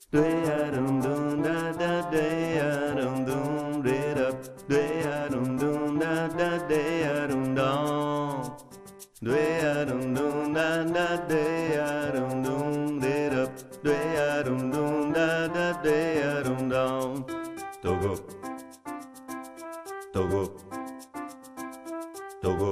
dum dum da da dum dum re da dum dum da da dum dum dum dum da da dum dum re da dum dum da da dum dum togo togo togo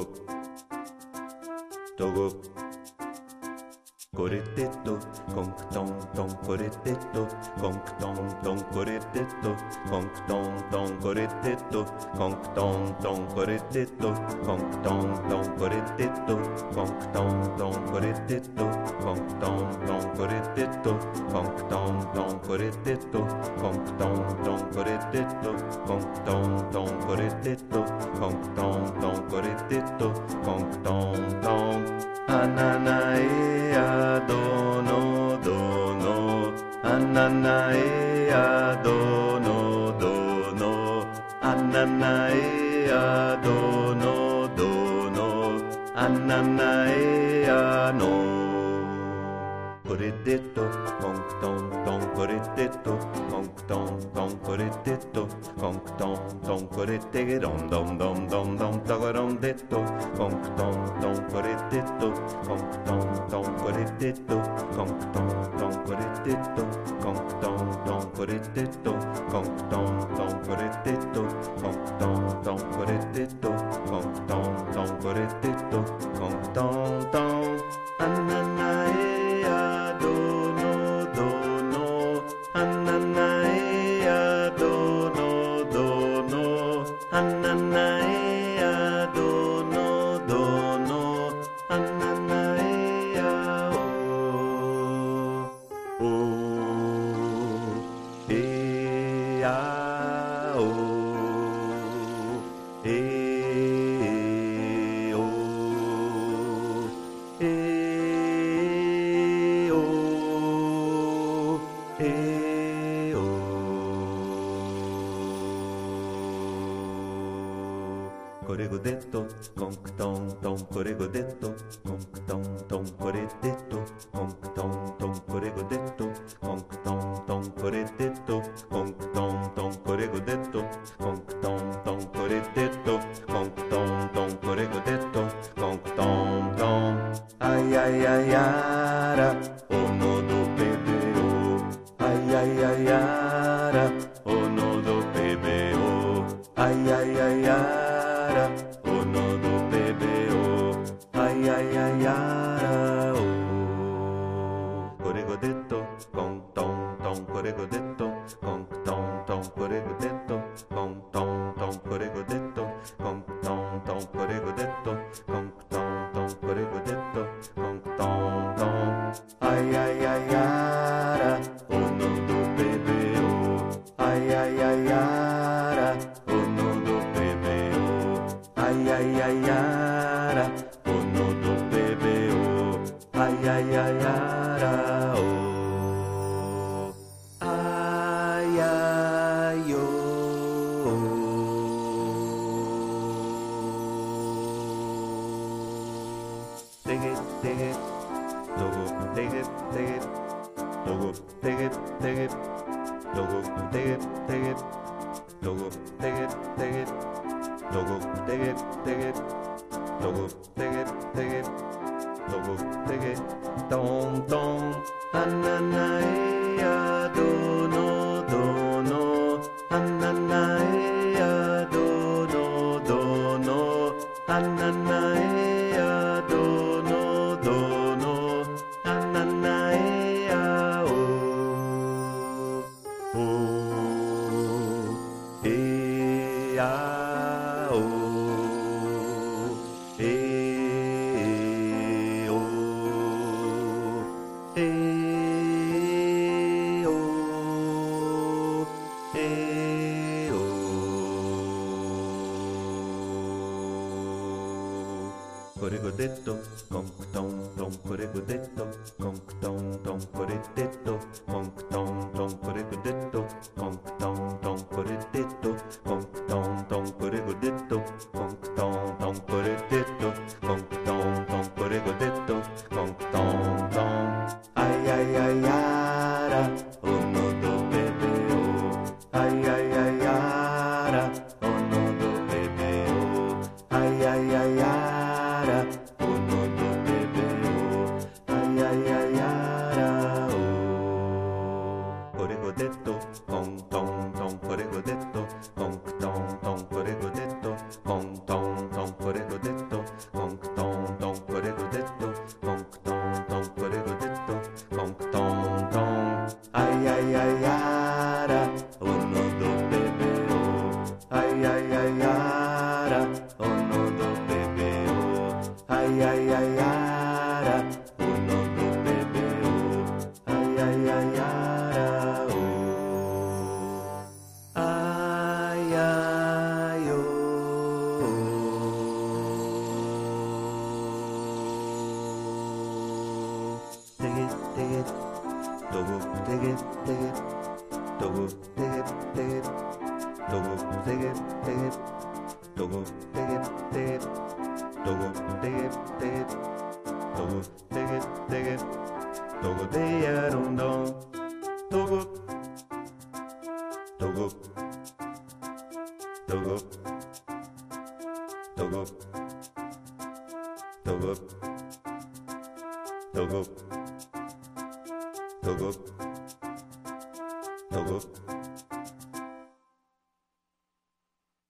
togo Coretetto, conk ton ton coretetto, conk ton ton coretetto, conk ton ton coretetto, conk ton ton coretetto, conk ton ton coretetto, conk ton ton coretetto, conk ton ton coretetto, conk ton ton coretetto, conk ton ton coretetto, conk ton ton coretetto, conk ton ton coretetto, conk ton ton ananae dono dono ananae dono dono ananae dono dono ananae no Coretetto, conk ton ton coretetto, conk ton ton coretetto, conk ton ton corette dom dom dom dom dom tagarom detto, conk ton ton coretetto, conk ton ton coretetto, conk ton ton coretetto, conk ton ton coretetto, conk ton ton coretetto, conk ton ton coretetto, conk ton ton coretetto, conk ton ton ananae dono dono ananae dono dono ananae dono dono ananae o e a o e o e Corego detto, conk ton ton corego detto, conk ton ton coredetto, conk ton ton corego detto, conk ton ton coredetto, conk ton ton corego detto, conk ton ton coredetto, conk ton ton corego detto, conk ton ton ai ai ai ara ono do pebeo ai ai ai ara ono do pebeo ai ai ai ara ono do pebeo ai ai ai ara corego detto conk ton ton corego detto conk ton ton corego detto conk ton ton corego detto conk ton ton corego detto conk ton ton corego detto conk ton ton ai ai ai ara ono do pebeo ai ai ai ara ono do pebeo ai ai ai ara ono do pebeo ai ai ai ara ai ai yo Take it, logo, take it, logo, take it, logo, take it, logo, take it, logo, take it, logo, take it, logo, take it, tom tom, ananae dono dono, ananae dono dono, ananae dono dono, ananae o e a o e o e o e o Corego detto, conk ton ton corego detto, conk ton ton coredetto, conk ton ton corego detto, conk ton ton coredetto, conk ton ton corego detto, conk ton ton coredetto, conk ton ton corego detto, conk ton ton ai ai ai ara ono らおのどべべおはいあいあいあらおのどべべおはいあいあいあらおあやよてげてげとごてげてげとごてげてげとごてげてげとごてげてげとごてげてげとごてげてげとごてやろんどんとごとごとごとごとごとごとごとご